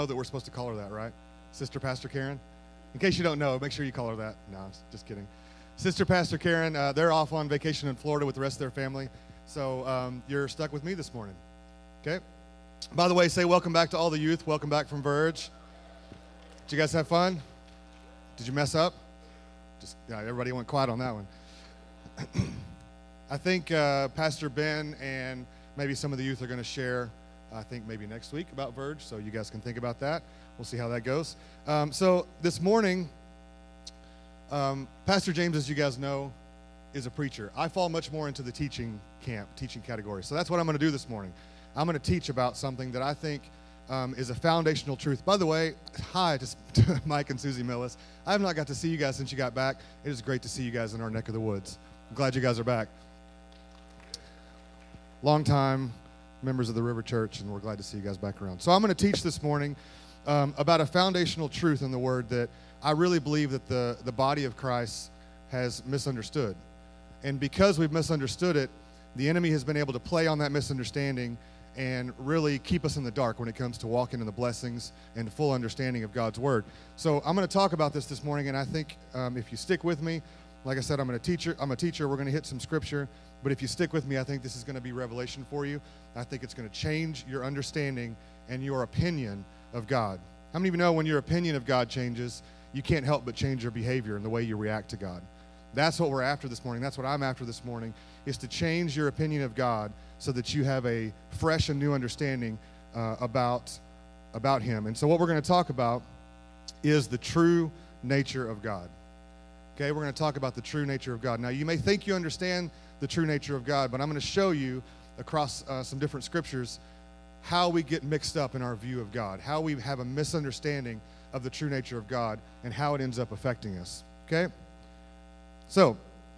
know that we're supposed to call her that, right? Sister Pastor Karen? In case you don't know, make sure you call her that. No, I'm just kidding. Sister Pastor Karen, they're off on vacation in Florida with the rest of their family. So you're stuck with me this morning, okay? By the way, say welcome back to all the youth. Welcome back from Verge. Did you guys have fun? Did you mess up? Everybody went quiet on that one. I think Pastor Ben and maybe some of the youth are going to share, I think maybe next week about Verge, so you guys can think about that. We'll see how that goes. So this morning, Pastor James, as you guys know, is a preacher. I fall much more into the teaching category. So that's what I'm going to do this morning. I'm going to teach about something that I think is a foundational truth. By the way, hi to Mike and Susie Millis. I have not got to see you guys since you got back. It is great to see you guys in our neck of the woods. I'm glad you guys are back. Long time members of the River Church, and we're glad to see you guys back around. So I'm going to teach this morning about a foundational truth in the Word that I really believe that the body of Christ has misunderstood. And because we've misunderstood it, the enemy has been able to play on that misunderstanding and really keep us in the dark when it comes to walking in the blessings and full understanding of God's Word. So I'm going to talk about this morning, and I think if you stick with me, like I said, I'm a teacher. We're going to hit some scripture. But if you stick with me, I think this is going to be revelation for you. I think it's going to change your understanding and your opinion of God. How many of you know when your opinion of God changes, you can't help but change your behavior and the way you react to God? That's what we're after this morning. That's what I'm after this morning, is to change your opinion of God so that you have a fresh and new understanding about Him. And so what we're going to talk about is the true nature of God. Okay, we're going to talk about the true nature of God. Now, you may think you understand the true nature of God, but I'm going to show you across some different scriptures how we get mixed up in our view of God, how we have a misunderstanding of the true nature of God, and how it ends up affecting us. Okay? So,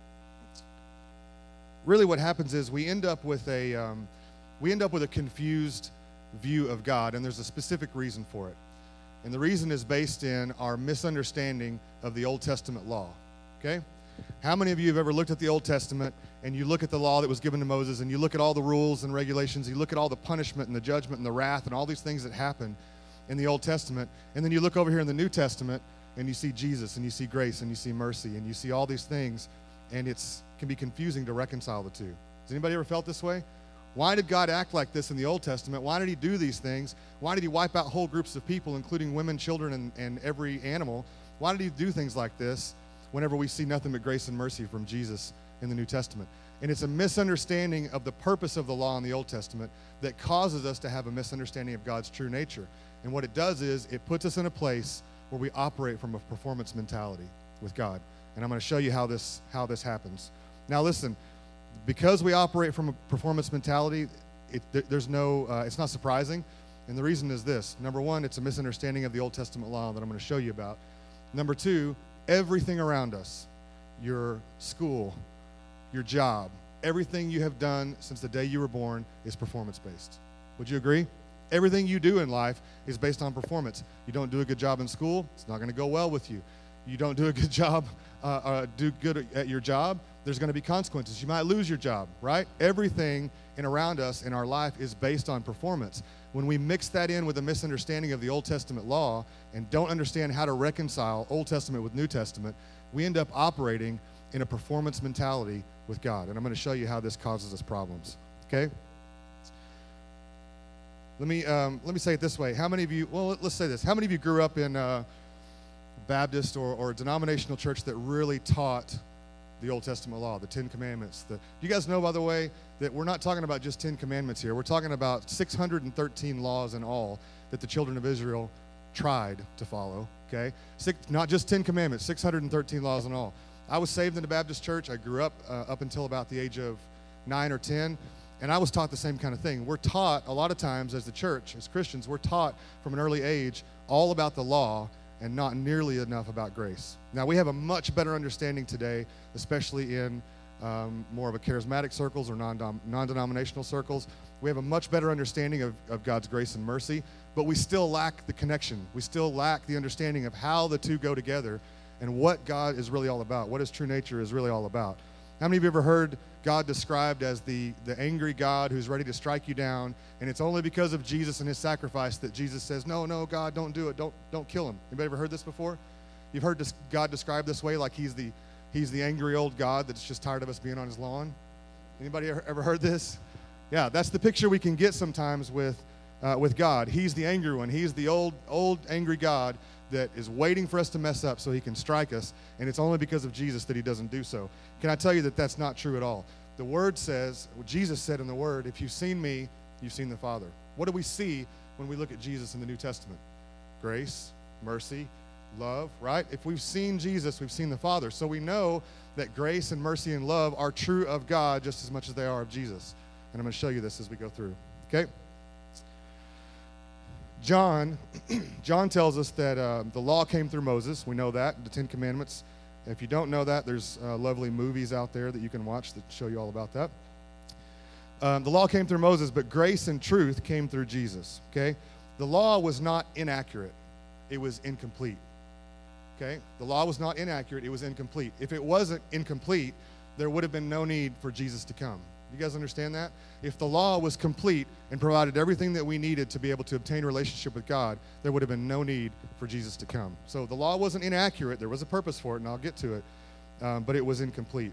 really what happens is we end up with a confused view of God, and there's a specific reason for it. And the reason is based in our misunderstanding of the Old Testament law. Okay? How many of you have ever looked at the Old Testament and you look at the law that was given to Moses and you look at all the rules and regulations, you look at all the punishment and the judgment and the wrath and all these things that happen in the Old Testament, and then you look over here in the New Testament and you see Jesus and you see grace and you see mercy and you see all these things, and it can be confusing to reconcile the two. Has anybody ever felt this way? Why did God act like this in the Old Testament? Why did He do these things? Why did He wipe out whole groups of people, including women, children, and every animal? Why did He do things like this whenever we see nothing but grace and mercy from Jesus in the New Testament? And it's a misunderstanding of the purpose of the law in the Old Testament that causes us to have a misunderstanding of God's true nature. And what it does is it puts us in a place where we operate from a performance mentality with God. And I'm going to show you how this happens. Now listen, because we operate from a performance mentality, it's not surprising. And the reason is this. Number one, it's a misunderstanding of the Old Testament law that I'm going to show you about. Number two, everything around us, your school, your job, everything you have done since the day you were born is performance-based. Would you agree? Everything you do in life is based on performance. You don't do a good job in school, it's not going to go well with you. You don't do a good job, do good at your job, there's going to be consequences. You might lose your job, right? Everything around us in our life is based on performance. When we mix that in with a misunderstanding of the Old Testament law and don't understand how to reconcile Old Testament with New Testament, we end up operating in a performance mentality with God. And I'm going to show you how this causes us problems. Okay? Let me say it this way. How many of you, let's say this. How many of you grew up in a Baptist or a denominational church that really taught the Old Testament law, the Ten Commandments? Do you guys know, by the way, that we're not talking about just 10 commandments here. We're talking about 613 laws in all that the children of Israel tried to follow, okay? Not just 10 commandments, 613 laws in all. I was saved in the Baptist church. I grew up until about the age of 9 or 10, and I was taught the same kind of thing. We're taught a lot of times as the church, as Christians, we're taught from an early age all about the law and not nearly enough about grace. Now, we have a much better understanding today, especially in more of a charismatic circles or non-denominational circles. We have a much better understanding of God's grace and mercy, but we still lack the connection. We still lack the understanding of how the two go together and what God is really all about, what His true nature is really all about. How many of you ever heard God described as the angry God who's ready to strike you down, and it's only because of Jesus and his sacrifice that Jesus says, no, God, don't do it. Don't kill him. Anybody ever heard this before? You've heard God described this way, like he's the angry old God that's just tired of us being on his lawn? Anybody ever heard this? Yeah, that's the picture we can get sometimes with God. He's the angry one. He's the old angry God that is waiting for us to mess up so he can strike us, and it's only because of Jesus that he doesn't do so. Can I tell you that that's not true at all? The Word says, Jesus said in the Word, if you've seen me, you've seen the Father. What do we see when we look at Jesus in the New Testament? Grace, mercy, love, right? If we've seen Jesus, we've seen the Father. So we know that grace and mercy and love are true of God just as much as they are of Jesus. And I'm going to show you this as we go through, okay? John tells us that the law came through Moses. We know that, the Ten Commandments. If you don't know that, there's lovely movies out there that you can watch that show you all about that. The law came through Moses, but grace and truth came through Jesus, okay? The law was not inaccurate. It was incomplete, okay? The law was not inaccurate. It was incomplete. If it wasn't incomplete, there would have been no need for Jesus to come. You guys understand that? If the law was complete and provided everything that we needed to be able to obtain a relationship with God, there would have been no need for Jesus to come. So the law wasn't inaccurate. There was a purpose for it, and I'll get to it, but it was incomplete.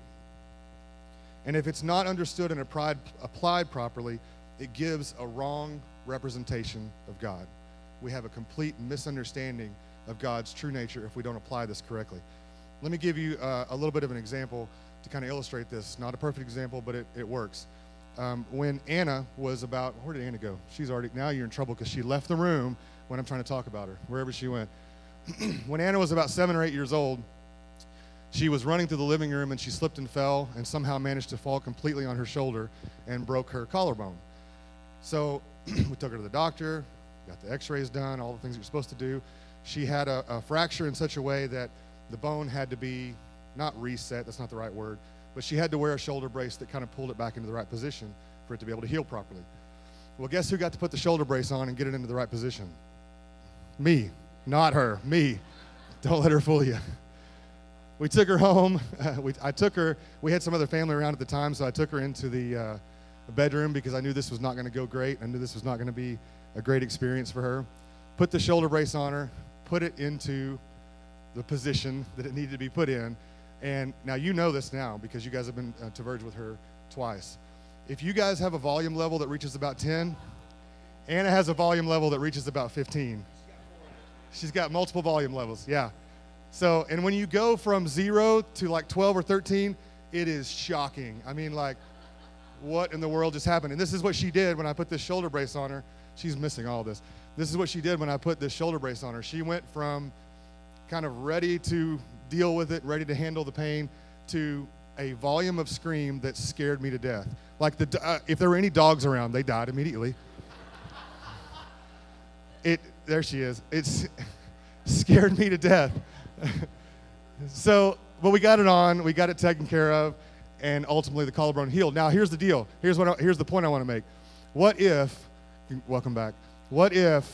And if it's not understood and applied properly, it gives a wrong representation of God. We have a complete misunderstanding of God's true nature if we don't apply this correctly. Let me give you a little bit of an example to kind of illustrate this. Not a perfect example, but it works. When Anna was about, where did Anna go? Now you're in trouble because she left the room when I'm trying to talk about her, wherever she went. When Anna was about 7 or 8 years old, she was running through the living room and she slipped and fell and somehow managed to fall completely on her shoulder and broke her collarbone. So we took her to the doctor, got the x-rays done, all the things you're supposed to do. She had a fracture in such a way that the bone had to be not reset, that's not the right word, but she had to wear a shoulder brace that kind of pulled it back into the right position for it to be able to heal properly. Well, guess who got to put the shoulder brace on and get it into the right position? Me, not her, me. Don't let her fool you. We took her home. We had some other family around at the time, so I took her into the bedroom because I knew this was not going to go great. I knew this was not going to be a great experience for her. Put the shoulder brace on her, put it into the position that it needed to be put in. And now you know this now because you guys have been to Verge with her twice. If you guys have a volume level that reaches about 10, Anna has a volume level that reaches about 15. She's got multiple volume levels, yeah. So, and when you go from 0 to like 12 or 13, it is shocking. I mean, like, what in the world just happened? And this is what she did when I put this shoulder brace on her. She's missing all this. This is what she did when I put this shoulder brace on her. She went from kind of ready to deal with it, ready to handle the pain, to a volume of scream that scared me to death. Like if there were any dogs around, they died immediately. There she is. It scared me to death. So, but we got it on, we got it taken care of, and ultimately the collarbone healed. Now here's the deal. Here's the point I want to make. What if, welcome back, what if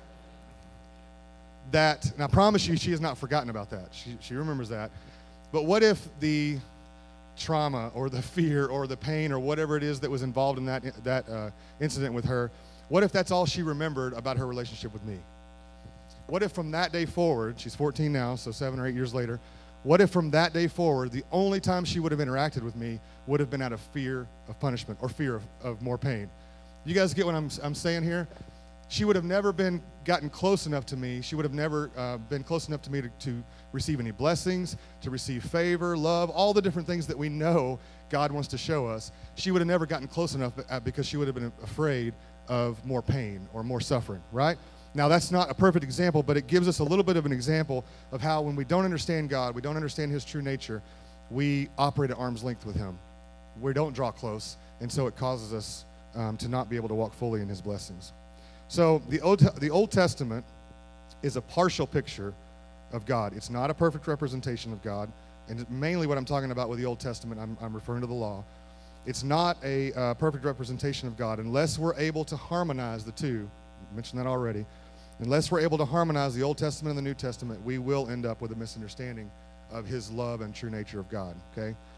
that, and I promise you she has not forgotten about that. She remembers that. But what if the trauma or the fear or the pain or whatever it is that was involved in that incident with her, what if that's all she remembered about her relationship with me? What if from that day forward, she's 14 now, so 7 or 8 years later, what if from that day forward, the only time she would have interacted with me would have been out of fear of punishment or fear of more pain? You guys get what I'm saying here? She would have never gotten close enough to me. She would have never been close enough to me to receive any blessings, to receive favor, love, all the different things that we know God wants to show us. She would have never gotten close enough because she would have been afraid of more pain or more suffering, right? Now, that's not a perfect example, but it gives us a little bit of an example of how when we don't understand God, we don't understand his true nature, we operate at arm's length with him. We don't draw close, and so it causes us to not be able to walk fully in his blessings. So the Old Testament is a partial picture of God. It's not a perfect representation of God, and mainly what I'm talking about with the Old Testament, I'm referring to the law. It's not a perfect representation of God unless we're able to harmonize the two. I mentioned that already. Unless we're able to harmonize the Old Testament and the New Testament, we will end up with a misunderstanding of his love and true nature of God, okay?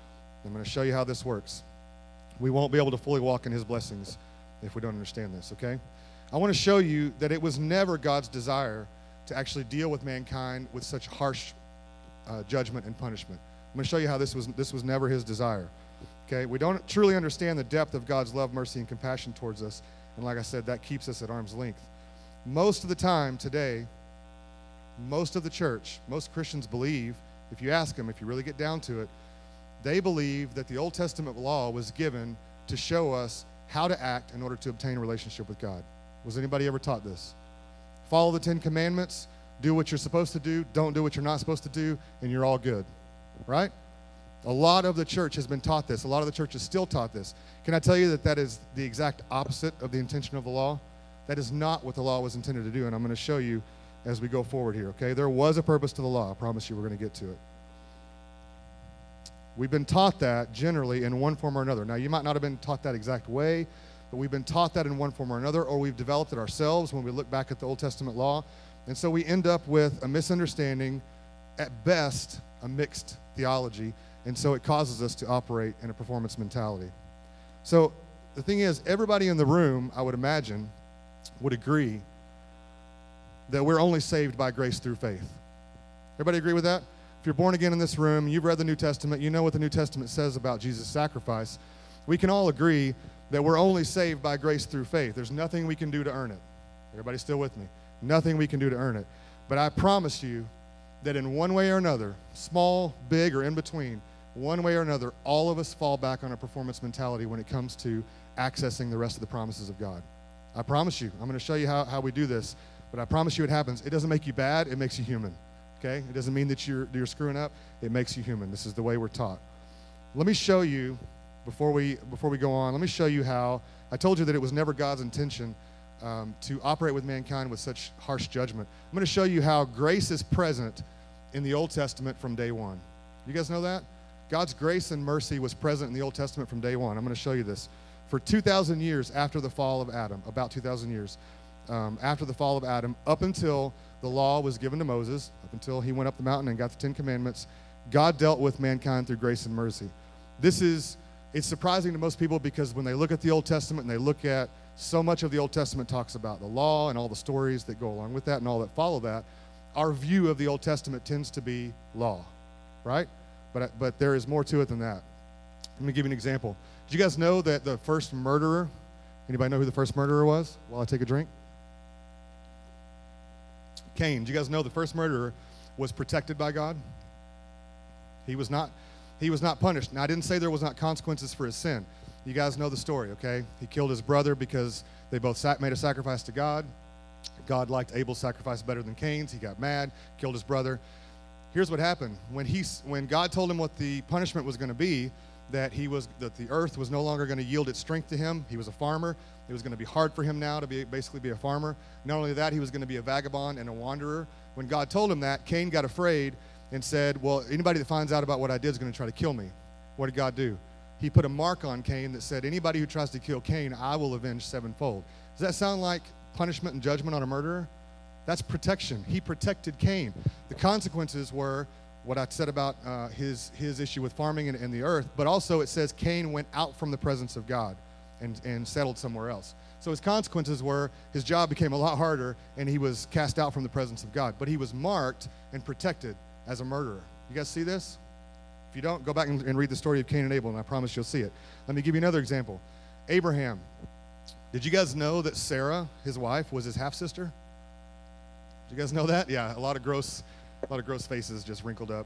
I'm going to show you how this works. We won't be able to fully walk in his blessings if we don't understand this, okay? I want to show you that it was never God's desire to actually deal with mankind with such harsh judgment and punishment. I'm going to show you how this was never his desire. Okay, we don't truly understand the depth of God's love, mercy, and compassion towards us. And like I said, that keeps us at arm's length. Most of the time today, most of the church, most Christians believe, if you ask them, if you really get down to it, they believe that the Old Testament law was given to show us how to act in order to obtain a relationship with God. Was anybody ever taught this? Follow the 10 Commandments, do what you're supposed to do, don't do what you're not supposed to do, and you're all good, right? A lot of the church has been taught this. A lot of the church is still taught this. Can I tell you that that is the exact opposite of the intention of the law? That is not what the law was intended to do, and I'm going to show you as we go forward here, okay? There was a purpose to the law. I promise you we're going to get to it. We've been taught that generally in one form or another. Now, you might not have been taught that exact way, but we've been taught that in one form or another, or we've developed it ourselves when we look back at the Old Testament law. And so we end up with a misunderstanding, at best, a mixed theology, and so it causes us to operate in a performance mentality. So the thing is, everybody in the room, I would imagine, would agree that we're only saved by grace through faith. Everybody agree with that? If you're born again in this room, you've read the New Testament, you know what the New Testament says about Jesus' sacrifice. We can all agree that we're only saved by grace through faith. There's nothing we can do to earn it. Everybody still with me? Nothing we can do to earn it. But I promise you that in one way or another, small, big, or in between, one way or another, all of us fall back on a performance mentality when it comes to accessing the rest of the promises of God. I promise you. I'm going to show you how we do this, but I promise you it happens. It doesn't make you bad. It makes you human, okay? It doesn't mean that you're screwing up. It makes you human. This is the way we're taught. Let me show you, before we go on, let me show you how, I told you that it was never God's intention to operate with mankind with such harsh judgment. I'm going to show you how grace is present in the Old Testament from day one. You guys know that? God's grace and mercy was present in the Old Testament from day one. I'm going to show you this. For 2,000 years after the fall of Adam, about 2,000 years after the fall of Adam, up until the law was given to Moses, up until he went up the mountain and got the 10 Commandments, God dealt with mankind through grace and mercy. It's surprising to most people because when they look at the Old Testament and they look at so much of the Old Testament talks about the law and all the stories that go along with that and all that follow that, our view of the Old Testament tends to be law, right? But there is more to it than that. Let me give you an example. Did you guys know that the first murderer, anybody know who the first murderer was while I take a drink? Cain. Did you guys know the first murderer was protected by God? He was not punished. Now, I didn't say there was not consequences for his sin. You guys know the story, okay? He killed his brother because they both made a sacrifice to God. God liked Abel's sacrifice better than Cain's. He got mad, killed his brother. Here's what happened. When God told him what the punishment was going to be, that the earth was no longer going to yield its strength to him. He was a farmer. It was going to be hard for him now to basically be a farmer. Not only that, he was going to be a vagabond and a wanderer. When God told him that, Cain got afraid and said, well, anybody that finds out about what I did is going to try to kill me. What did God do? He put a mark on Cain that said, anybody who tries to kill Cain, I will avenge sevenfold. Does that sound like punishment and judgment on a murderer? That's protection. He protected Cain. The consequences were what I said about his issue with farming and the earth, but also it says Cain went out from the presence of God and settled somewhere else. So his consequences were his job became a lot harder and he was cast out from the presence of God. But he was marked and protected as a murderer. You guys see this? If you don't, go back and read the story of Cain and Abel, and I promise you'll see it. Let me give you another example. Abraham. Did you guys know that Sarah, his wife, was his half-sister? Did you guys know that? Yeah, a lot of gross faces just wrinkled up.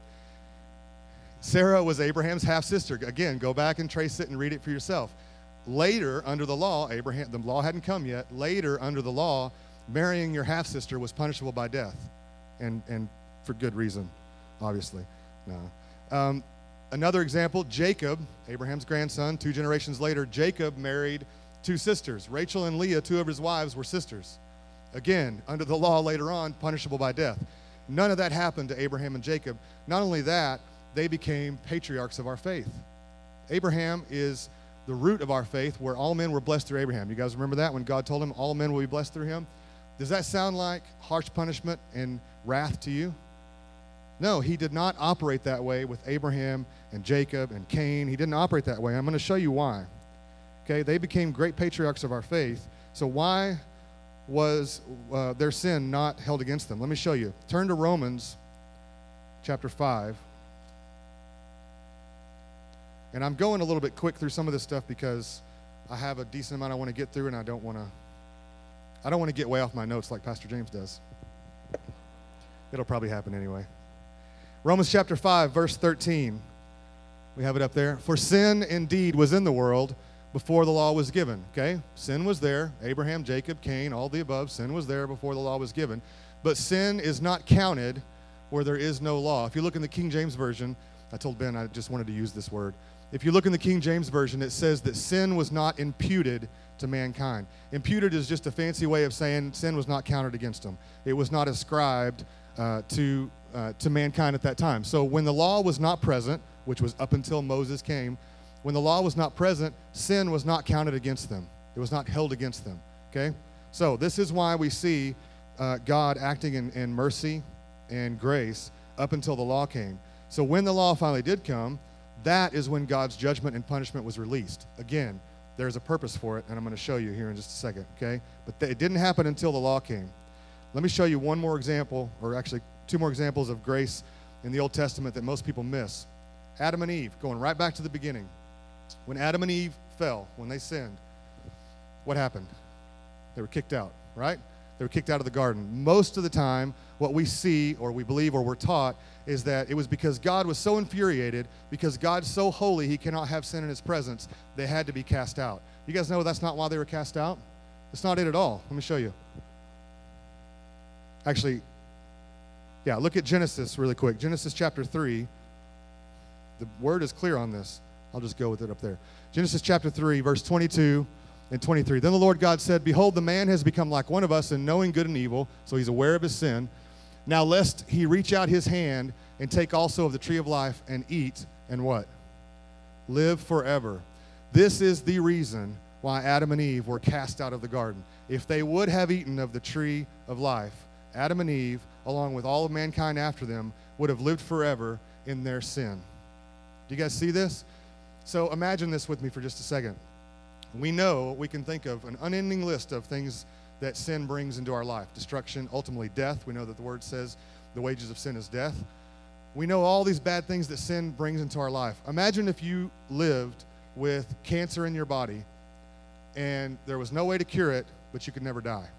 Sarah was Abraham's half-sister. Again, go back and trace it and read it for yourself. Later, under the law, the law hadn't come yet. Later, under the law, marrying your half-sister was punishable by death, and for good reason, obviously. No. Another example, Jacob, Abraham's grandson, 2 generations later, Jacob married 2 sisters. Rachel and Leah, 2 of his wives, were sisters. Again, under the law later on, punishable by death. None of that happened to Abraham and Jacob. Not only that, they became patriarchs of our faith. Abraham is the root of our faith, where all men were blessed through Abraham. You guys remember that when God told him all men will be blessed through him? Does that sound like harsh punishment and wrath to you? No, he did not operate that way with Abraham and Jacob and Cain. He didn't operate that way. I'm going to show you why. Okay, they became great patriarchs of our faith. So why was their sin not held against them? Let me show you. Turn to Romans chapter 5. And I'm going a little bit quick through some of this stuff because I have a decent amount I want to get through, and I don't want to get way off my notes like Pastor James does. It'll probably happen anyway. Romans chapter 5, verse 13. We have it up there. For sin indeed was in the world before the law was given. Okay? Sin was there. Abraham, Jacob, Cain, all the above. Sin was there before the law was given. But sin is not counted where there is no law. If you look in the King James Version, I told Ben I just wanted to use this word. If you look in the King James Version, it says that sin was not imputed to mankind. Imputed is just a fancy way of saying sin was not counted against them. It was not ascribed to mankind at that time. So when the law was not present, which was up until Moses came, when the law was not present, sin was not counted against them. It was not held against them. Okay? So this is why we see God acting in mercy and grace up until the law came. So when the law finally did come, that is when God's judgment and punishment was released. Again, there's a purpose for it, and I'm going to show you here in just a second, okay? But it didn't happen until the law came. Let me show you one more example, or actually two more examples of grace in the Old Testament that most people miss. Adam and Eve, going right back to the beginning. When Adam and Eve fell, when they sinned, what happened? They were kicked out, right? They were kicked out of the garden. Most of the time, what we see or we believe or we're taught is that it was because God was so infuriated, because God's so holy, he cannot have sin in his presence, they had to be cast out. You guys know that's not why they were cast out? That's not it at all. Let me show you. Actually, yeah, look at Genesis really quick. Genesis chapter 3. The word is clear on this. I'll just go with it up there. Genesis chapter 3, verse 22 and 23. Then the Lord God said, behold, the man has become like one of us in knowing good and evil, so he's aware of his sin. Now lest he reach out his hand and take also of the tree of life and eat, and what? Live forever. This is the reason why Adam and Eve were cast out of the garden. If they would have eaten of the tree of life, Adam and Eve, along with all of mankind after them, would have lived forever in their sin. Do you guys see this? So imagine this with me for just a second. We know we can think of an unending list of things that sin brings into our life. Destruction, ultimately death. We know that the word says the wages of sin is death. We know all these bad things that sin brings into our life. Imagine if you lived with cancer in your body and there was no way to cure it, but you could never die.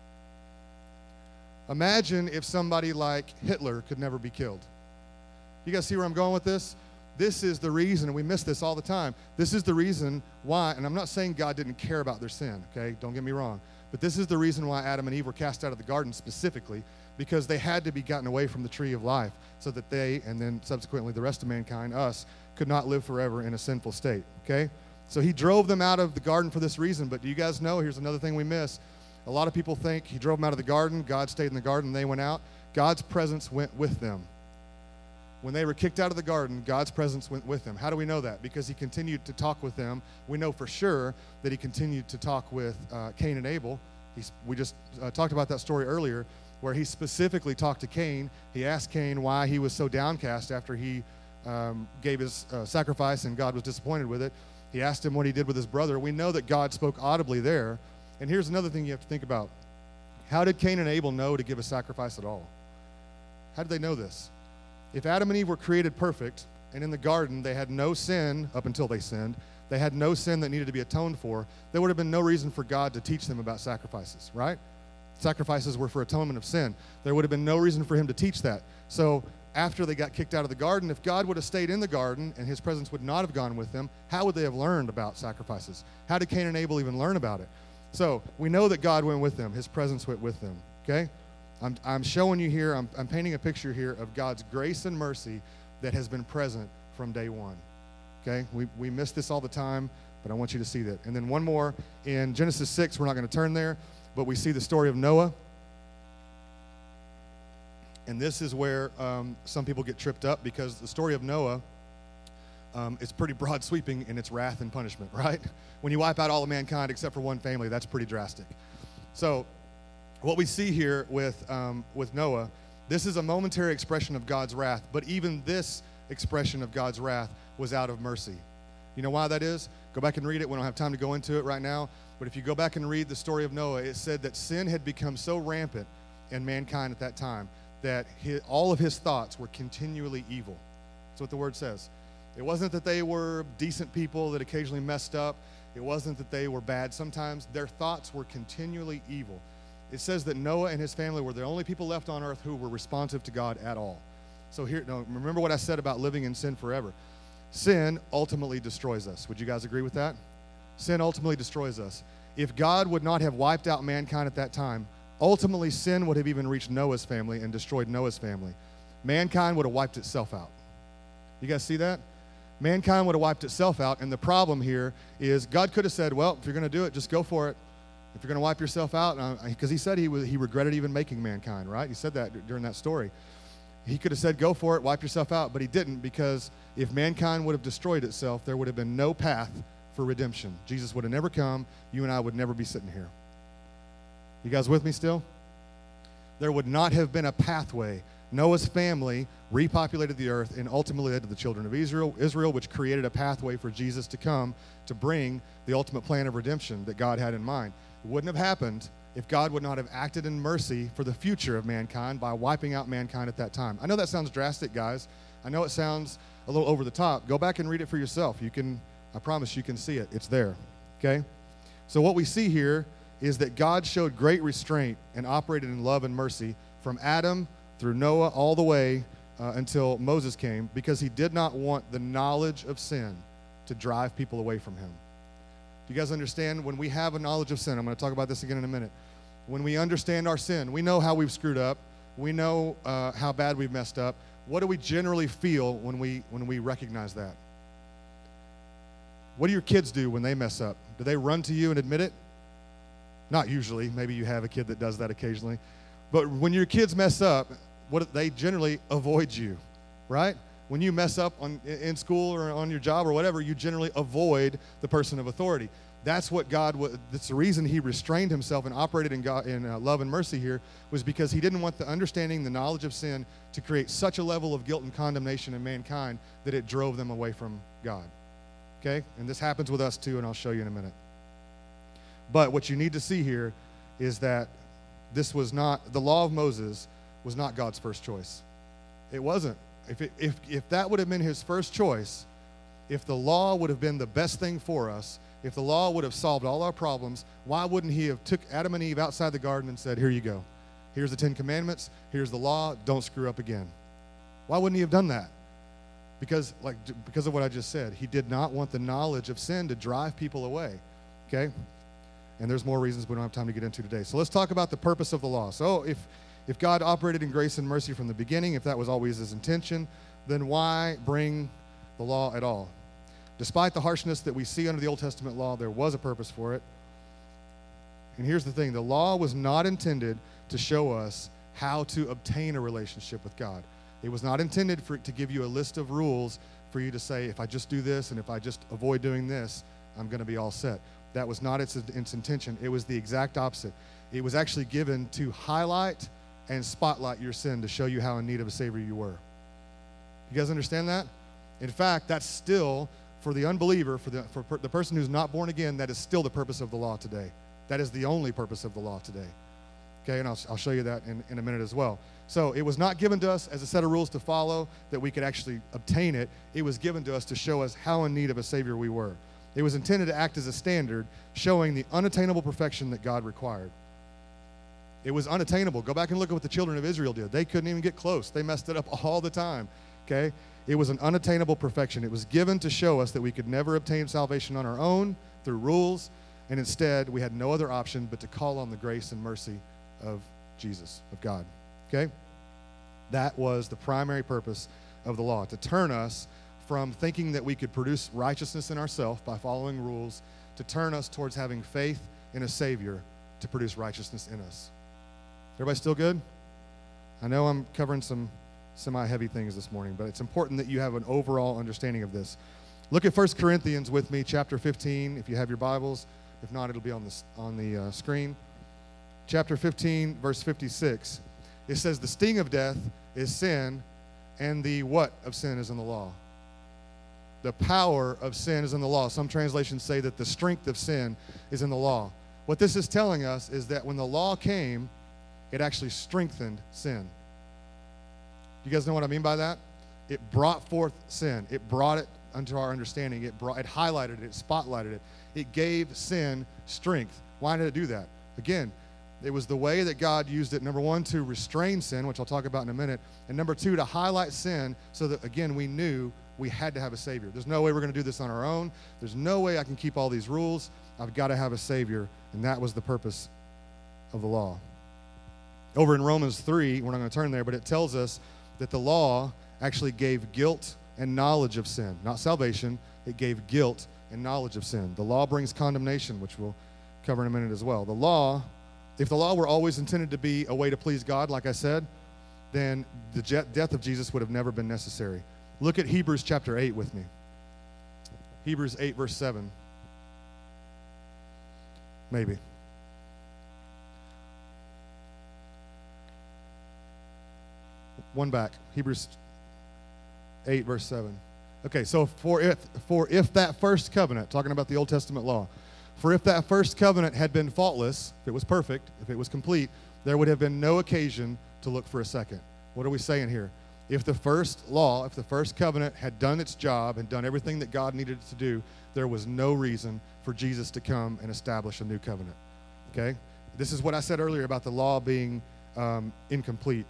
Imagine if somebody like Hitler could never be killed. You guys see where I'm going with this? This is the reason, and we miss this all the time, this is the reason why, and I'm not saying God didn't care about their sin, okay? Don't get me wrong. But this is the reason why Adam and Eve were cast out of the garden specifically, because they had to be gotten away from the tree of life so that they, and then subsequently the rest of mankind, us, could not live forever in a sinful state, okay? So he drove them out of the garden for this reason, but do you guys know, here's another thing we miss. A lot of people think he drove them out of the garden, God stayed in the garden, they went out. God's presence went with them. When they were kicked out of the garden, God's presence went with them. How do we know that? Because he continued to talk with them. We know for sure that he continued to talk with Cain and Abel. We just talked about that story earlier, where he specifically talked to Cain. He asked Cain why he was so downcast after he gave his sacrifice and God was disappointed with it. He asked him what he did with his brother. We know that God spoke audibly there. And here's another thing you have to think about. How did Cain and Abel know to give a sacrifice at all? How did they know this? If Adam and Eve were created perfect, and in the garden they had no sin up until they sinned, they had no sin that needed to be atoned for, there would have been no reason for God to teach them about sacrifices, right? Sacrifices were for atonement of sin. There would have been no reason for him to teach that. So after they got kicked out of the garden, if God would have stayed in the garden and his presence would not have gone with them, how would they have learned about sacrifices? How did Cain and Abel even learn about it? So we know that God went with them. His presence went with them, okay? I'm showing you here, I'm painting a picture here of God's grace and mercy that has been present from day one. Okay? We miss this all the time, but I want you to see that. And then one more in Genesis 6, we're not going to turn there, but we see the story of Noah. And this is where some people get tripped up, because the story of Noah is pretty broad sweeping in its wrath and punishment, right? When you wipe out all of mankind except for one family, that's pretty drastic. So what we see here with Noah, This is a momentary expression of God's wrath, but even this expression of God's wrath was out of mercy. You know why that is? Go back and read it. We don't have time to go into it right now. But if you go back and read the story of Noah, it said that sin had become so rampant in mankind at that time that all of his thoughts were continually evil. That's what the word says. It wasn't that they were decent people that occasionally messed up. It wasn't that they were bad sometimes. Their thoughts were continually evil. It says that Noah and his family were the only people left on earth who were responsive to God at all. So here, remember what I said about living in sin forever. Sin ultimately destroys us. Would you guys agree with that? Sin ultimately destroys us. If God would not have wiped out mankind at that time, ultimately sin would have even reached Noah's family and destroyed Noah's family. Mankind would have wiped itself out. You guys see that? Mankind would have wiped itself out, and the problem here is God could have said, well, if you're going to do it, just go for it. If you're going to wipe yourself out, because he said he regretted even making mankind, right? He said that during that story. He could have said, go for it, wipe yourself out, but he didn't, because if mankind would have destroyed itself, there would have been no path for redemption. Jesus would have never come. You and I would never be sitting here. You guys with me still? There would not have been a pathway. Noah's family repopulated the earth and ultimately led to the children of Israel, which created a pathway for Jesus to come to bring the ultimate plan of redemption that God had in mind. It wouldn't have happened if God would not have acted in mercy for the future of mankind by wiping out mankind at that time. I know that sounds drastic, guys. I know it sounds a little over the top. Go back and read it for yourself. I promise you can see it. It's there, okay? So what we see here is that God showed great restraint and operated in love and mercy from Adam through Noah all the way until Moses came, because he did not want the knowledge of sin to drive people away from him. Do you guys understand? When we have a knowledge of sin, I'm going to talk about this again in a minute. When we understand our sin, we know how we've screwed up. We know how bad we've messed up. What do we generally feel when we recognize that? What do your kids do when they mess up? Do they run to you and admit it? Not usually. Maybe you have a kid that does that occasionally. But when your kids mess up, they generally avoid you, right? When you mess up in school or on your job or whatever, you generally avoid the person of authority. That's what that's the reason he restrained himself and operated in love and mercy here, was because he didn't want the understanding, the knowledge of sin to create such a level of guilt and condemnation in mankind that it drove them away from God. Okay? And this happens with us too, and I'll show you in a minute. But what you need to see here is that the law of Moses was not God's first choice. It wasn't. If that would have been his first choice, if the law would have been the best thing for us, if the law would have solved all our problems, why wouldn't he have took Adam and Eve outside the garden and said, here you go. Here's the 10 Commandments. Here's the law. Don't screw up again. Why wouldn't he have done that? Because of what I just said. He did not want the knowledge of sin to drive people away. Okay? And there's more reasons we don't have time to get into today. So let's talk about the purpose of the law. So if God operated in grace and mercy from the beginning, if that was always his intention, then why bring the law at all? Despite the harshness that we see under the Old Testament law, there was a purpose for it. And here's the thing. The law was not intended to show us how to obtain a relationship with God. It was not intended to give you a list of rules for you to say, if I just do this and if I just avoid doing this, I'm going to be all set. That was not its intention. It was the exact opposite. It was actually given to highlight and spotlight your sin, to show you how in need of a Savior you were. You guys understand that? In fact, that's still, for the unbeliever, for the person who's not born again, that is still the purpose of the law today. That is the only purpose of the law today. Okay, and I'll show you that in a minute as well. So it was not given to us as a set of rules to follow that we could actually obtain it. It was given to us to show us how in need of a Savior we were. It was intended to act as a standard, showing the unattainable perfection that God required. It was unattainable. Go back and look at what the children of Israel did. They couldn't even get close. They messed it up all the time. Okay? It was an unattainable perfection. It was given to show us that we could never obtain salvation on our own through rules, and instead we had no other option but to call on the grace and mercy of Jesus, of God. Okay? That was the primary purpose of the law, to turn us from thinking that we could produce righteousness in ourselves by following rules, to turn us towards having faith in a Savior to produce righteousness in us. Everybody still good? I know I'm covering some semi-heavy things this morning, but it's important that you have an overall understanding of this. Look at 1 Corinthians with me, chapter 15, if you have your Bibles. If not, it'll be on the screen. Chapter 15, verse 56. It says the sting of death is sin, and the what of sin is in the law. The power of sin is in the law. Some translations say that the strength of sin is in the law. What this is telling us is that when the law came, it actually strengthened sin. You guys know what I mean by that? It brought forth sin. It brought it unto our understanding. It highlighted it. It spotlighted it. It gave sin strength. Why did it do that? Again, it was the way that God used it, number one, to restrain sin, which I'll talk about in a minute, and number two, to highlight sin so that, again, we knew we had to have a Savior. There's no way we're going to do this on our own. There's no way I can keep all these rules. I've got to have a Savior, and that was the purpose of the law. Over in Romans 3, we're not going to turn there, but it tells us that the law actually gave guilt and knowledge of sin. Not salvation, it gave guilt and knowledge of sin. The law brings condemnation, which we'll cover in a minute as well. The law, if the law were always intended to be a way to please God, like I said, then the death of Jesus would have never been necessary. Look at Hebrews chapter 8 with me. Hebrews 8, verse 7. Maybe. One back. Hebrews 8, verse 7. Okay, so for if that first covenant, talking about the Old Testament law, for if that first covenant had been faultless, if it was perfect, if it was complete, there would have been no occasion to look for a second. What are we saying here? If the first law, if the first covenant had done its job and done everything that God needed it to do, there was no reason for Jesus to come and establish a new covenant. Okay? This is what I said earlier about the law being incomplete.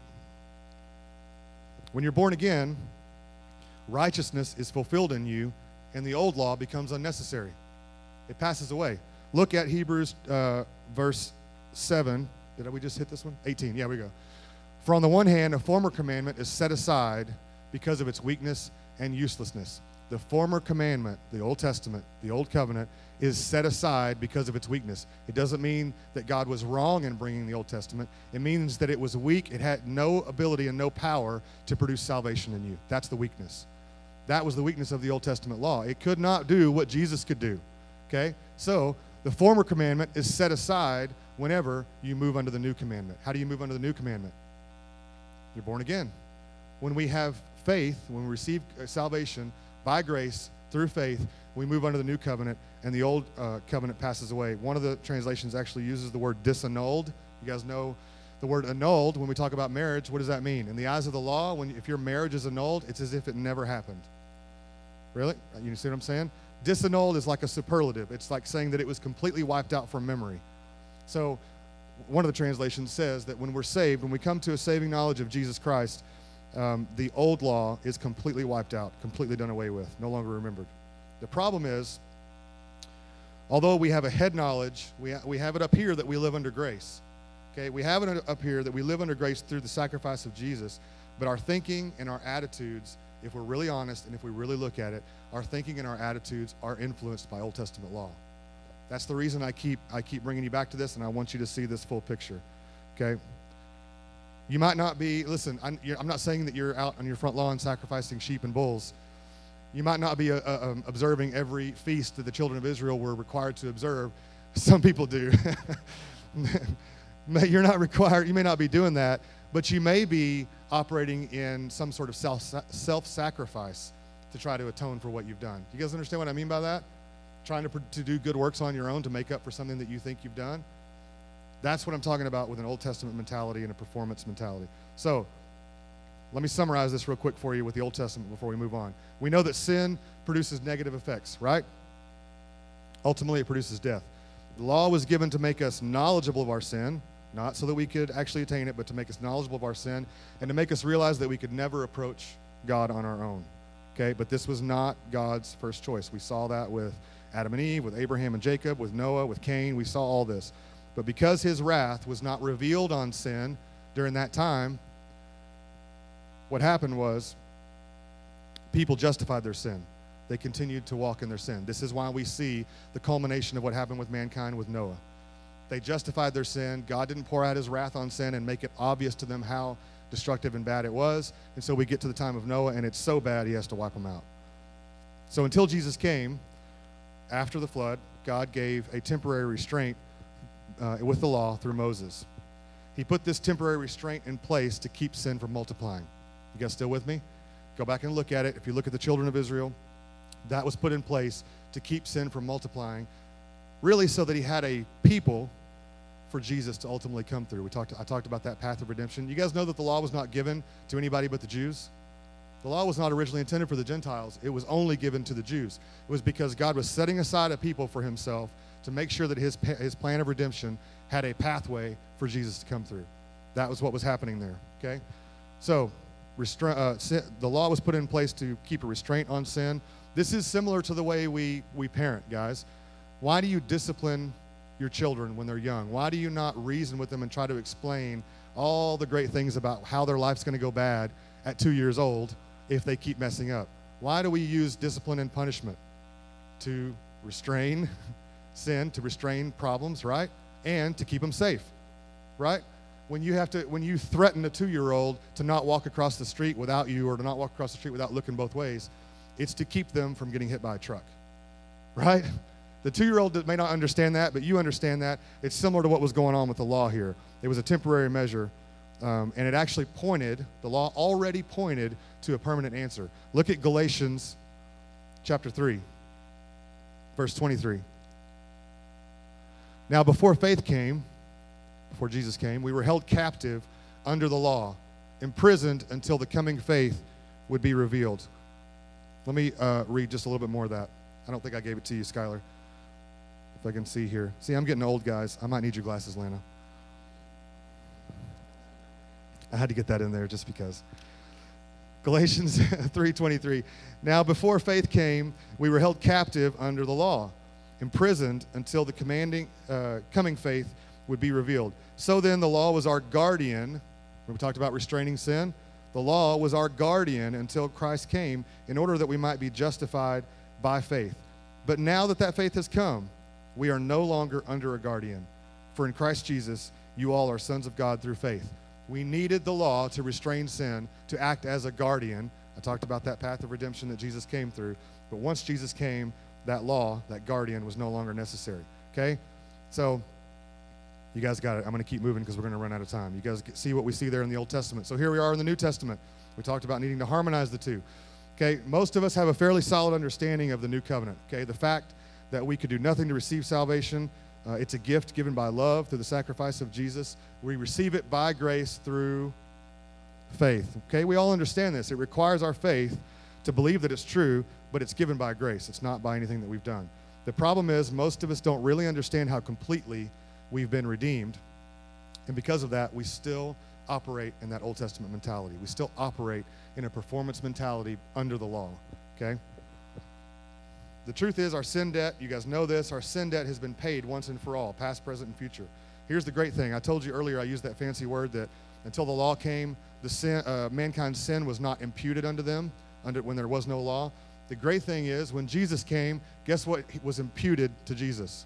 When you're born again, righteousness is fulfilled in you, and the old law becomes unnecessary. It passes away. Look at Hebrews verse 7. Did we just hit this one? 18. Yeah, we go. For on the one hand, a former commandment is set aside because of its weakness and uselessness. The former commandment, the Old Testament, the Old Covenant, is set aside because of its weakness. It doesn't mean that God was wrong in bringing the Old Testament. It means that it was weak. It had no ability and no power to produce salvation in you. That's the weakness. That was the weakness of the Old Testament law. It could not do what Jesus could do. Okay? So the former commandment is set aside whenever you move under the new commandment. How do you move under the new commandment? You're born again. When we have faith, when we receive salvation by grace through faith, we move under the new covenant, and the old covenant passes away. One of the translations actually uses the word disannulled. You guys know the word annulled. When we talk about marriage, what does that mean? In the eyes of the law, if your marriage is annulled, it's as if it never happened. Really? You see what I'm saying? Disannulled is like a superlative. It's like saying that it was completely wiped out from memory. So one of the translations says that when we're saved, when we come to a saving knowledge of Jesus Christ, the old law is completely wiped out, completely done away with, no longer remembered. The problem is, although we have a head knowledge, we have it up here that we live under grace. Okay, we have it up here that we live under grace through the sacrifice of Jesus, but our thinking and our attitudes, if we're really honest and if we really look at it, our thinking and our attitudes are influenced by Old Testament law. That's the reason I keep bringing you back to this, and I want you to see this full picture. Okay? You might not be, listen, I'm not saying that you're out on your front lawn sacrificing sheep and bulls. You might not be observing every feast that the children of Israel were required to observe. Some people do. You're not required, you may not be doing that, but you may be operating in some sort of self-sacrifice to try to atone for what you've done. Do you guys understand what I mean by that? Trying to do good works on your own to make up for something that you think you've done. That's what I'm talking about with an Old Testament mentality and a performance mentality. So let me summarize this real quick for you with the Old Testament before we move on. We know that sin produces negative effects, right? Ultimately, it produces death. The law was given to make us knowledgeable of our sin, not so that we could actually attain it, but to make us knowledgeable of our sin and to make us realize that we could never approach God on our own. Okay, but this was not God's first choice. We saw that with Adam and Eve, with Abraham and Jacob, with Noah, with Cain. We saw all this. But because his wrath was not revealed on sin during that time, what happened was people justified their sin. They continued to walk in their sin. This is why we see the culmination of what happened with mankind with Noah. They justified their sin. God didn't pour out his wrath on sin and make it obvious to them how destructive and bad it was. And so we get to the time of Noah, and it's so bad he has to wipe them out. So until Jesus came, after the flood, God gave a temporary restraint with the law through Moses. He put this temporary restraint in place to keep sin from multiplying. You guys still with me? Go back and look at it. If you look at the children of Israel, that was put in place to keep sin from multiplying, really so that he had a people for Jesus to ultimately come through. I talked about that path of redemption. You guys know that the law was not given to anybody but the Jews? The law was not originally intended for the Gentiles. It was only given to the Jews. It was because God was setting aside a people for himself to make sure that his plan of redemption had a pathway for Jesus to come through. That was what was happening there, okay? So the law was put in place to keep a restraint on sin. This is similar to the way we parent, guys. Why do you discipline your children when they're young? Why do you not reason with them and try to explain all the great things about how their life's going to go bad at 2 years old if they keep messing up? Why do we use discipline and punishment? To restrain sin, to restrain problems, right? And to keep them safe, right? When you threaten a 2-year-old to not walk across the street without you, or to not walk across the street without looking both ways, it's to keep them from getting hit by a truck, right? The 2-year-old may not understand that, but you understand that. It's similar to what was going on with the law here. It was a temporary measure, and it actually the law already pointed to a permanent answer. Look at Galatians chapter 3, verse 23. Now, before Jesus came, we were held captive under the law, imprisoned until the coming faith would be revealed. Let me read just a little bit more of that. I don't think I gave it to you, Skylar. If I can see here. See, I'm getting old, guys. I might need your glasses, Lana. I had to get that in there just because. Galatians 3:23. Now, before faith came, we were held captive under the law, imprisoned until the coming faith would be revealed. So then the law was our guardian. When we talked about restraining sin, the law was our guardian until Christ came in order that we might be justified by faith. But now that faith has come, we are no longer under a guardian. For in Christ Jesus, you all are sons of God through faith. We needed the law to restrain sin, to act as a guardian. I talked about that path of redemption that Jesus came through. But once Jesus came, that law, that guardian, was no longer necessary. Okay? So, you guys got it. I'm going to keep moving because we're going to run out of time. You guys see what we see there in the Old Testament. So here we are in the New Testament. We talked about needing to harmonize the two. Okay? Most of us have a fairly solid understanding of the New Covenant. Okay? The fact that we could do nothing to receive salvation. It's a gift given by love through the sacrifice of Jesus. We receive it by grace through faith. Okay, we all understand this. It requires our faith to believe that it's true, but it's given by grace. It's not by anything that we've done. The problem is most of us don't really understand how completely we've been redeemed. And because of that, we still operate in that Old Testament mentality. We still operate in a performance mentality under the law. Okay? The truth is, our sin debt, you guys know this, our sin debt has been paid once and for all, past, present, and future. Here's the great thing. I told you earlier, I used that fancy word that until the law came, mankind's sin was not imputed unto them when there was no law. The great thing is, when Jesus came, guess what was imputed to Jesus?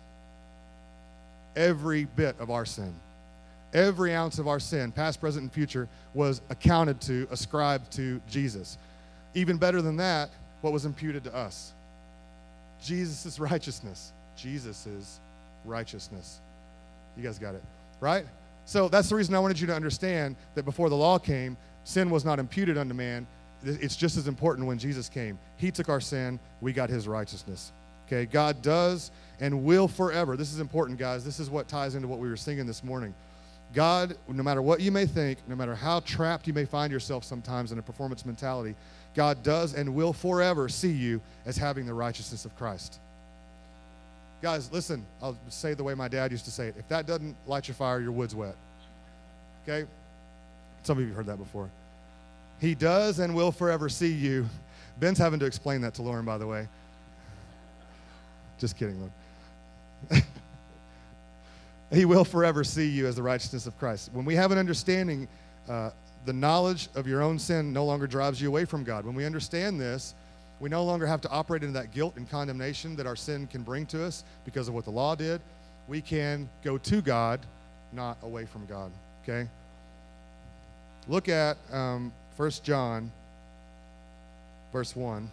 Every bit of our sin. Every ounce of our sin, past, present, and future, was ascribed to Jesus. Even better than that, what was imputed to us? Jesus' righteousness. Jesus' righteousness. You guys got it, right? So that's the reason I wanted you to understand that before the law came, sin was not imputed unto man. It's just as important when Jesus came. He took our sin. We got his righteousness. Okay, God does and will forever. This is important, guys. This is what ties into what we were singing this morning. God, no matter what you may think, no matter how trapped you may find yourself sometimes in a performance mentality, God does and will forever see you as having the righteousness of Christ. Guys, listen, I'll say the way my dad used to say it. If that doesn't light your fire, your wood's wet. Okay? Some of you have heard that before. He does and will forever see you. Ben's having to explain that to Lauren, by the way. Just kidding, Lauren. He will forever see you as the righteousness of Christ. When we have an understanding, the knowledge of your own sin no longer drives you away from God. When we understand this, we no longer have to operate in that guilt and condemnation that our sin can bring to us because of what the law did. We can go to God, not away from God, okay? Look at 1 John, verse 1.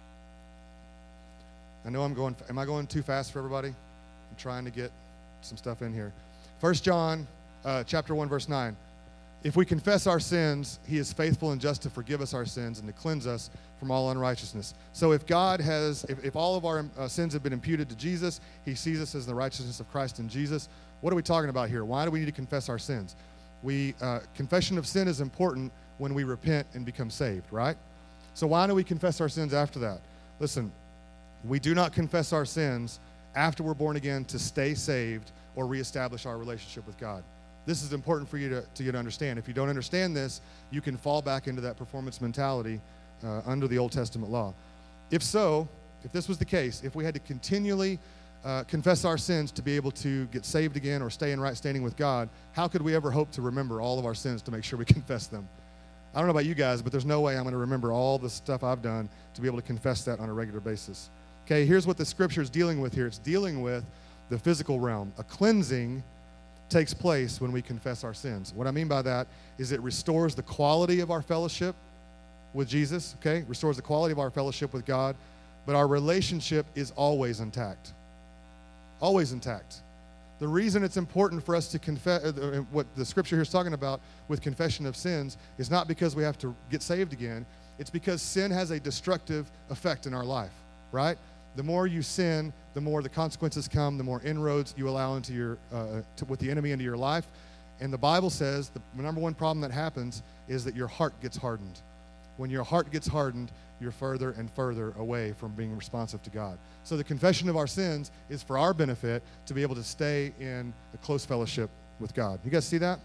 I know am I going too fast for everybody? I'm trying to get some stuff in here. 1 John chapter 1, verse 9. If we confess our sins, he is faithful and just to forgive us our sins and to cleanse us from all unrighteousness. So if all of our sins have been imputed to Jesus, he sees us as the righteousness of Christ in Jesus. What are we talking about here? Why do we need to confess our sins? Confession of sin is important when we repent and become saved, right? So why do we confess our sins after that? Listen, we do not confess our sins after we're born again to stay saved or reestablish our relationship with God. This is important for you to understand. If you don't understand this, you can fall back into that performance mentality under the Old Testament law. If this was the case, if we had to continually confess our sins to be able to get saved again or stay in right standing with God, how could we ever hope to remember all of our sins to make sure we confess them? I don't know about you guys, but there's no way I'm going to remember all the stuff I've done to be able to confess that on a regular basis. Okay, here's what the scripture is dealing with here. It's dealing with the physical realm. A cleansing takes place when we confess our sins. What I mean by that is it restores the quality of our fellowship with Jesus, okay? Restores the quality of our fellowship with God, but our relationship is always intact. Always intact. The reason it's important for us to confess, what the scripture here is talking about with confession of sins, is not because we have to get saved again. It's because sin has a destructive effect in our life, right? The more you sin, the more the consequences come, the more inroads you allow into with the enemy into your life. And the Bible says the number one problem that happens is that your heart gets hardened. When your heart gets hardened, you're further and further away from being responsive to God. So the confession of our sins is for our benefit to be able to stay in a close fellowship with God. You guys see that?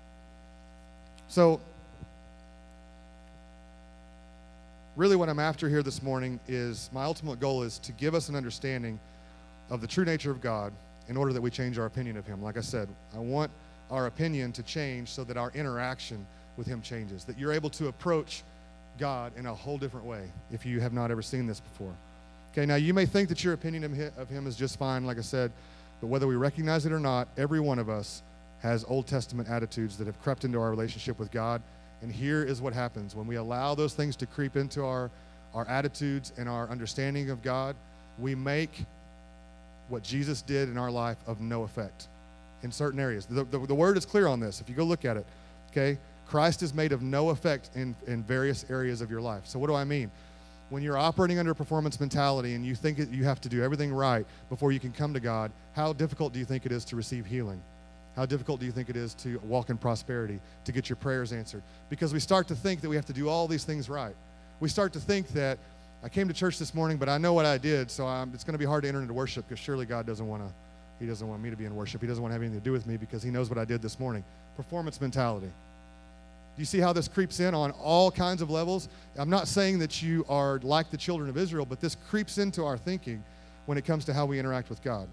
So really what I'm after here this morning is my ultimate goal is to give us an understanding of the true nature of God in order that we change our opinion of him. Like I said, I want our opinion to change so that our interaction with him changes, that you're able to approach God in a whole different way if you have not ever seen this before. Okay, now you may think that your opinion of him is just fine, like I said, but whether we recognize it or not, every one of us has Old Testament attitudes that have crept into our relationship with God. And here is what happens. When we allow those things to creep into our attitudes and our understanding of God, we make what Jesus did in our life of no effect in certain areas. The word is clear on this. If you go look at it, okay, Christ is made of no effect in various areas of your life. So what do I mean? When you're operating under a performance mentality and you think you have to do everything right before you can come to God, how difficult do you think it is to receive healing? How difficult do you think it is to walk in prosperity, to get your prayers answered? Because we start to think that we have to do all these things right. We start to think that I came to church this morning, but I know what I did, so it's going to be hard to enter into worship because surely God doesn't want me to be in worship. He doesn't want to have anything to do with me because he knows what I did this morning. Performance mentality. Do you see how this creeps in on all kinds of levels? I'm not saying that you are like the children of Israel, but this creeps into our thinking when it comes to how we interact with God.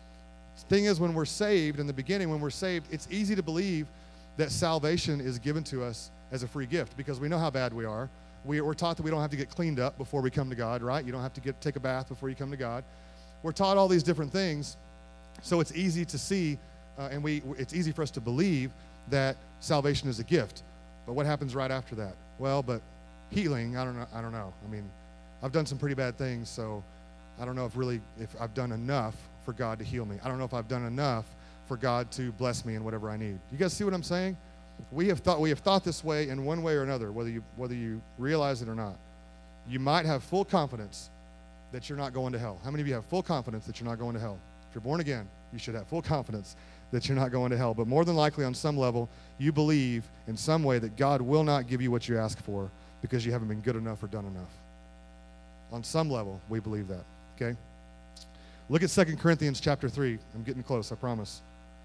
The thing is, when we're saved, in the beginning, when we're saved, it's easy to believe that salvation is given to us as a free gift because we know how bad we are. We're taught that we don't have to get cleaned up before we come to God, right? You don't have to take a bath before you come to God. We're taught all these different things, so it's easy to see, it's easy for us to believe that salvation is a gift. But what happens right after that? Well, but healing, I don't know. I mean, I've done some pretty bad things, so I don't know if I've done enough for God to heal me. I don't know if I've done enough for God to bless me in whatever I need. You guys see what I'm saying? We have thought this way in one way or another, whether you realize it or not. You might have full confidence that you're not going to hell. How many of you have full confidence that you're not going to hell? If you're born again, you should have full confidence that you're not going to hell. But more than likely, on some level, you believe in some way that God will not give you what you ask for because you haven't been good enough or done enough. On some level, we believe that, okay? Look at 2 Corinthians chapter 3. I'm getting close, I promise.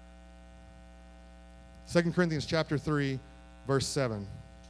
2 Corinthians chapter 3, verse 7.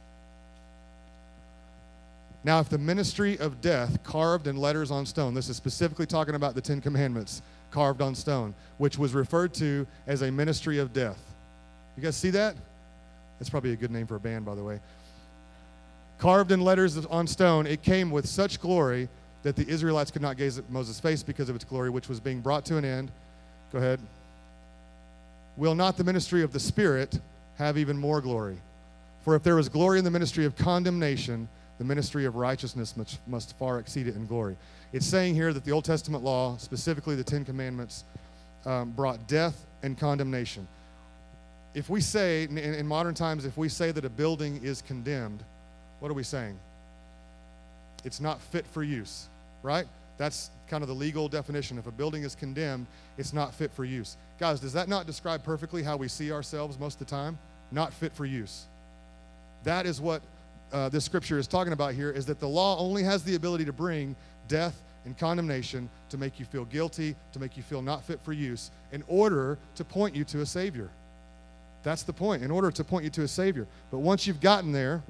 Now, if the ministry of death carved in letters on stone, this is specifically talking about the Ten Commandments carved on stone, which was referred to as a ministry of death. You guys see that? That's probably a good name for a band, by the way. Carved in letters on stone, it came with such glory that the Israelites could not gaze at Moses' face because of its glory, which was being brought to an end. Go ahead. Will not the ministry of the Spirit have even more glory? For if there was glory in the ministry of condemnation, the ministry of righteousness must far exceed it in glory. It's saying here that the Old Testament law, specifically the Ten Commandments, brought death and condemnation. if we say, in modern times, if we say that a building is condemned, what are we saying? It's not fit for use, right? That's kind of the legal definition. If a building is condemned, it's not fit for use. Guys, does that not describe perfectly how we see ourselves most of the time? Not fit for use. That is what this scripture is talking about here, is that the law only has the ability to bring death and condemnation, to make you feel guilty, to make you feel not fit for use, in order to point you to a Savior. That's the point, in order to point you to a Savior. But once you've gotten there,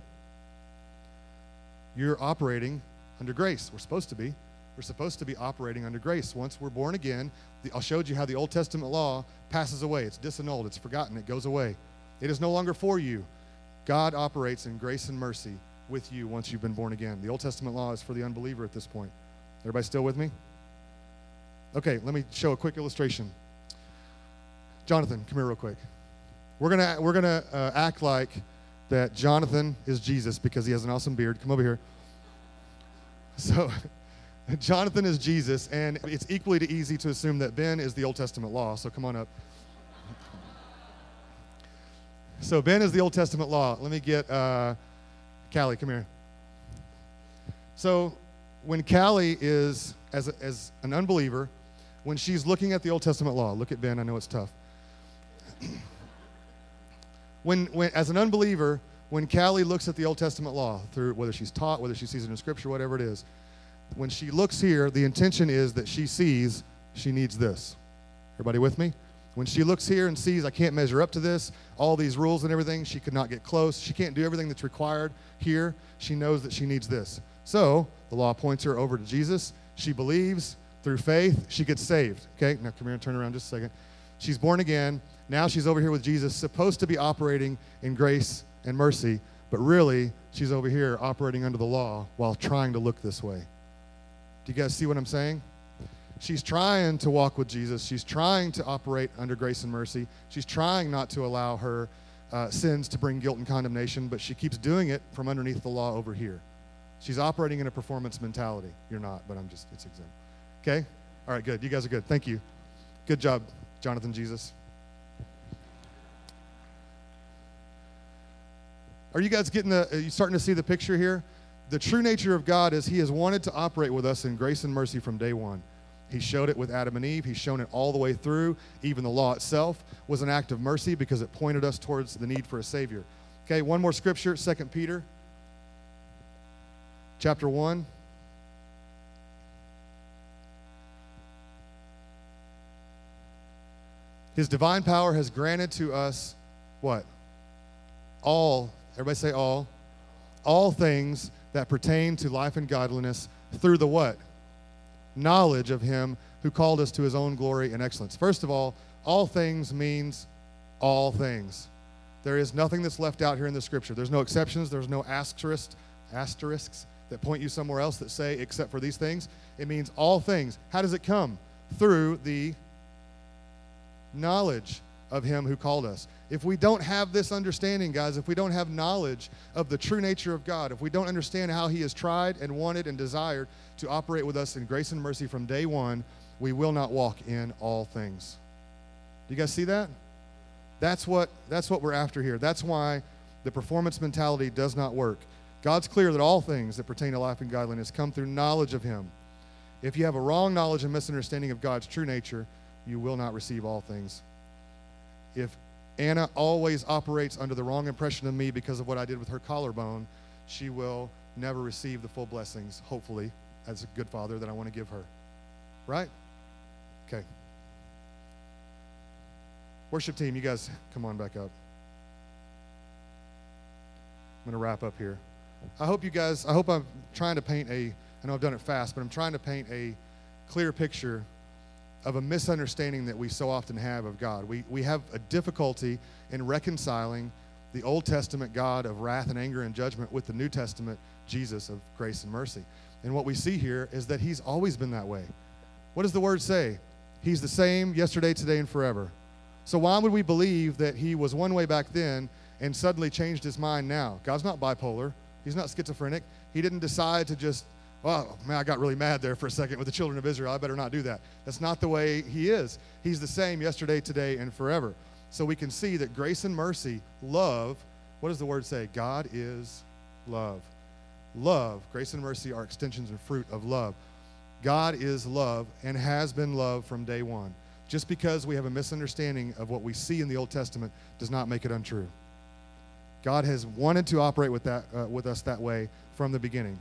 you're operating under grace. We're supposed to be. We're supposed to be operating under grace. Once we're born again, I showed you how the Old Testament law passes away. It's disannulled. It's forgotten. It goes away. It is no longer for you. God operates in grace and mercy with you once you've been born again. The Old Testament law is for the unbeliever at this point. Everybody still with me? Okay, let me show a quick illustration. Jonathan, come here real quick. We're gonna act like that Jonathan is Jesus because he has an awesome beard. Come over here. So Jonathan is Jesus, and it's equally easy to assume that Ben is the Old Testament law, so come on up. So Ben is the Old Testament law. Let me get Callie, come here. So when Callie is, as an unbeliever, when she's looking at the Old Testament law, look at Ben, I know it's tough. When as an unbeliever, when Callie looks at the Old Testament law, through whether she's taught, whether she sees it in Scripture, whatever it is, when she looks here, the intention is that she sees she needs this. Everybody with me? When she looks here and sees, I can't measure up to this, all these rules and everything, she could not get close, she can't do everything that's required here, she knows that she needs this. So the law points her over to Jesus. She believes through faith, she gets saved. Okay, now come here and turn around just a second. She's born again. Now she's over here with Jesus, supposed to be operating in grace and mercy, but really she's over here operating under the law while trying to look this way. Do you guys see what I'm saying? She's trying to walk with Jesus. She's trying to operate under grace and mercy. She's trying not to allow her sins to bring guilt and condemnation, but she keeps doing it from underneath the law over here. She's operating in a performance mentality. You're not, but it's exempt. Okay? All right, good. You guys are good. Thank you. Good job, Jonathan Jesus. Are you guys are you starting to see the picture here? The true nature of God is He has wanted to operate with us in grace and mercy from day one. He showed it with Adam and Eve. He's shown it all the way through. Even the law itself was an act of mercy because it pointed us towards the need for a Savior. Okay, one more scripture, 2 Peter chapter 1. His divine power has granted to us what? All, everybody say all things that pertain to life and godliness through the what? Knowledge of Him who called us to His own glory and excellence. First of all things means all things. There is nothing that's left out here in the scripture. There's no exceptions. There's no asterisks that point you somewhere else that say except for these things. It means all things. How does it come? Through the knowledge of Him who called us. If we don't have this understanding, guys, if we don't have knowledge of the true nature of God, if we don't understand how He has tried and wanted and desired to operate with us in grace and mercy from day one, we will not walk in all things. Do you guys see that? That's what we're after here. That's why the performance mentality does not work. God's clear that all things that pertain to life and godliness come through knowledge of Him. If you have a wrong knowledge and misunderstanding of God's true nature, you will not receive all things. If Anna always operates under the wrong impression of me because of what I did with her collarbone, she will never receive the full blessings, hopefully, as a good father that I want to give her. Right? Okay. Worship team, you guys come on back up. I'm going to wrap up here. I hope I'm trying to paint I know I've done it fast, but I'm trying to paint a clear picture of a misunderstanding that we so often have of God. We have a difficulty in reconciling the Old Testament God of wrath and anger and judgment with the New Testament Jesus of grace and mercy. And what we see here is that He's always been that way. What does the Word say? He's the same yesterday, today, and forever. So why would we believe that He was one way back then and suddenly changed His mind now? God's not bipolar. He's not schizophrenic. He didn't decide to just, oh, man, I got really mad there for a second with the children of Israel. I better not do that. That's not the way He is. He's the same yesterday, today, and forever. So we can see that grace and mercy, love, what does the word say? God is love. Love, grace and mercy are extensions and fruit of love. God is love and has been love from day one. Just because we have a misunderstanding of what we see in the Old Testament does not make it untrue. God has wanted to operate with us that way from the beginning.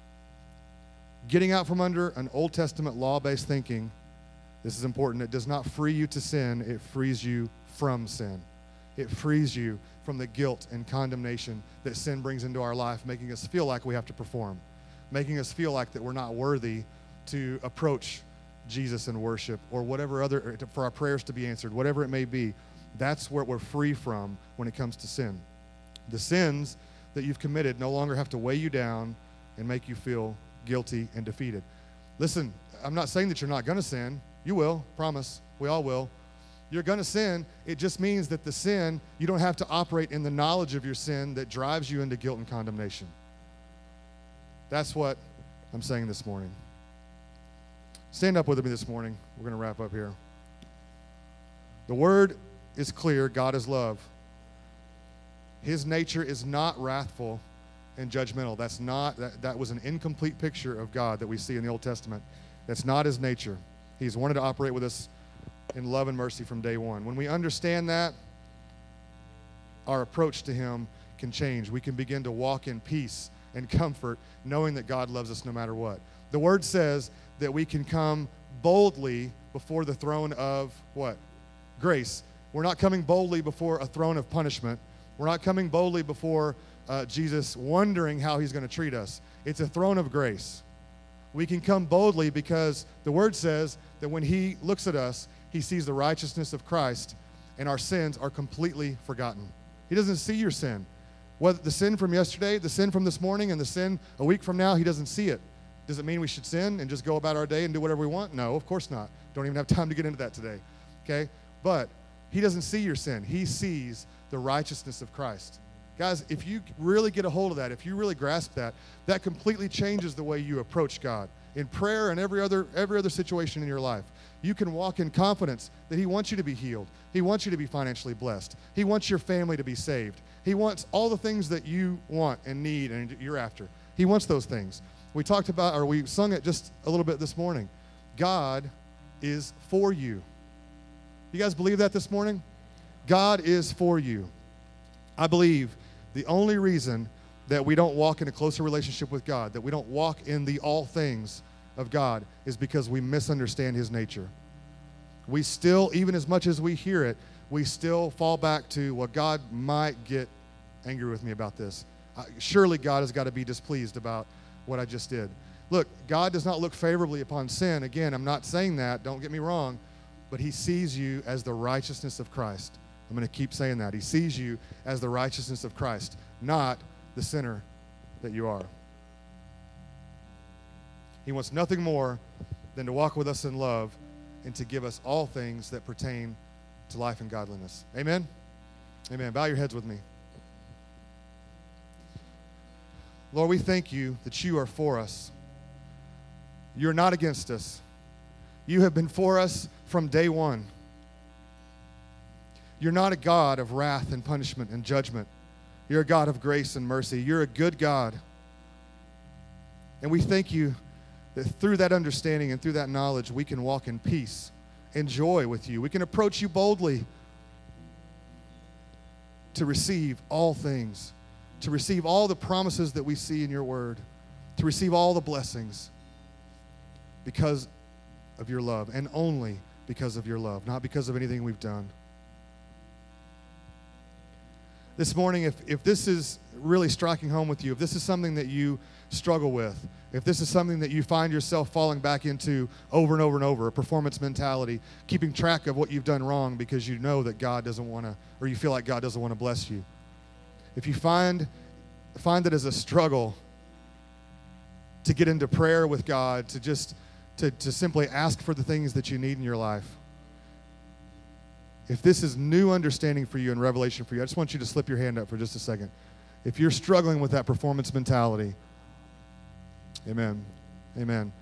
Getting out from under an Old Testament law-based thinking, this is important, it does not free you to sin, it frees you from sin. It frees you from the guilt and condemnation that sin brings into our life, making us feel like we have to perform, making us feel like that we're not worthy to approach Jesus in worship or whatever other, for our prayers to be answered, whatever it may be. That's what we're free from when it comes to sin. The sins that you've committed no longer have to weigh you down and make you feel guilty and defeated. Listen, I'm not saying that you're not going to sin. You will, promise. We all will. You're going to sin. It just means that the sin, you don't have to operate in the knowledge of your sin that drives you into guilt and condemnation. That's what I'm saying this morning. Stand up with me this morning. We're going to wrap up here. The word is clear. God is love. His nature is not wrathful and judgmental. That was an incomplete picture of God that we see in the Old Testament. That's not his nature. He's wanted to operate with us in love and mercy from day one. When we understand that, our approach to him can change. We can begin to walk in peace and comfort, knowing that God loves us no matter what. The word says that we can come boldly before the throne of what? Grace. We're not coming boldly before a throne of punishment. We're not coming boldly before Jesus wondering how he's going to treat us. It's a throne of grace. We can come boldly because the word says that when he looks at us, he sees the righteousness of Christ and our sins are completely forgotten. He doesn't see your sin. Whether the sin from yesterday, the sin from this morning, and the sin a week from now, he doesn't see it. Does it mean we should sin and just go about our day and do whatever we want? No, of course not. Don't even have time to get into that today. Okay? But he doesn't see your sin. He sees the righteousness of Christ. Guys, if you really get a hold of that, if you really grasp that, that completely changes the way you approach God. In prayer and every other situation in your life, you can walk in confidence that he wants you to be healed. He wants you to be financially blessed. He wants your family to be saved. He wants all the things that you want and need and you're after. He wants those things. We sung it just a little bit this morning. God is for you. You guys believe that this morning? God is for you. I believe the only reason that we don't walk in a closer relationship with God, that we don't walk in the all things of God, is because we misunderstand his nature. We still, even as much as we hear it, we still fall back to, well, God might get angry with me about this. Surely God has got to be displeased about what I just did. Look, God does not look favorably upon sin. Again, I'm not saying that, don't get me wrong, but he sees you as the righteousness of Christ. I'm going to keep saying that. He sees you as the righteousness of Christ, not the sinner that you are. He wants nothing more than to walk with us in love and to give us all things that pertain to life and godliness. Amen? Amen. Bow your heads with me. Lord, we thank you that you are for us. You're not against us. You have been for us from day one. You're not a God of wrath and punishment and judgment. You're a God of grace and mercy. You're a good God. And we thank you that through that understanding and through that knowledge, we can walk in peace and joy with you. We can approach you boldly to receive all things, to receive all the promises that we see in your word, to receive all the blessings because of your love, and only because of your love, not because of anything we've done. This morning, if this is really striking home with you, if this is something that you struggle with, if this is something that you find yourself falling back into over and over and over, a performance mentality, keeping track of what you've done wrong because you know that God doesn't want to, or you feel like God doesn't want to bless you. If you find it as a struggle to get into prayer with God, to simply ask for the things that you need in your life, if this is new understanding for you and revelation for you, I just want you to slip your hand up for just a second. If you're struggling with that performance mentality, amen. Amen.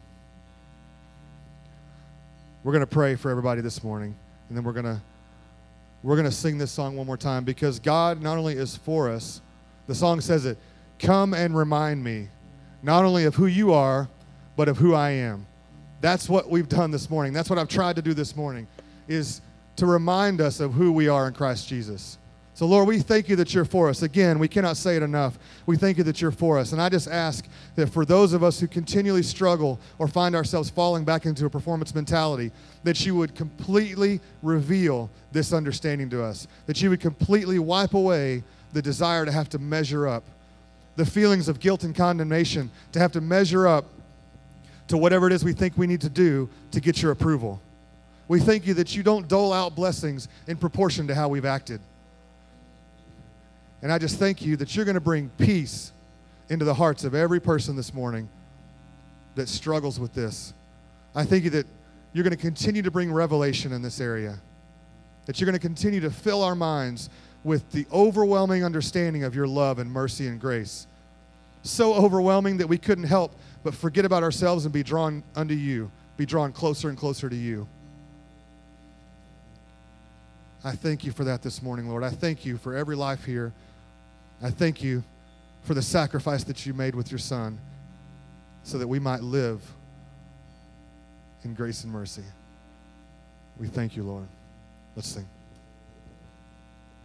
We're going to pray for everybody this morning, and then we're going to we're going to sing this song one more time because God not only is for us, the song says it, come and remind me not only of who you are, but of who I am. That's what we've done this morning. That's what I've tried to do this morning, is to remind us of who we are in Christ Jesus. So, Lord, we thank you that you're for us. Again, we cannot say it enough. We thank you that you're for us. And I just ask that for those of us who continually struggle or find ourselves falling back into a performance mentality, that you would completely reveal this understanding to us, that you would completely wipe away the desire to have to measure up, the feelings of guilt and condemnation, to have to measure up to whatever it is we think we need to do to get your approval. We thank you that you don't dole out blessings in proportion to how we've acted. And I just thank you that you're going to bring peace into the hearts of every person this morning that struggles with this. I thank you that you're going to continue to bring revelation in this area, that you're going to continue to fill our minds with the overwhelming understanding of your love and mercy and grace. So overwhelming that we couldn't help but forget about ourselves and be drawn unto you, be drawn closer and closer to you. I thank you for that this morning, Lord. I thank you for every life here. I thank you for the sacrifice that you made with your Son so that we might live in grace and mercy. We thank you, Lord. Let's sing.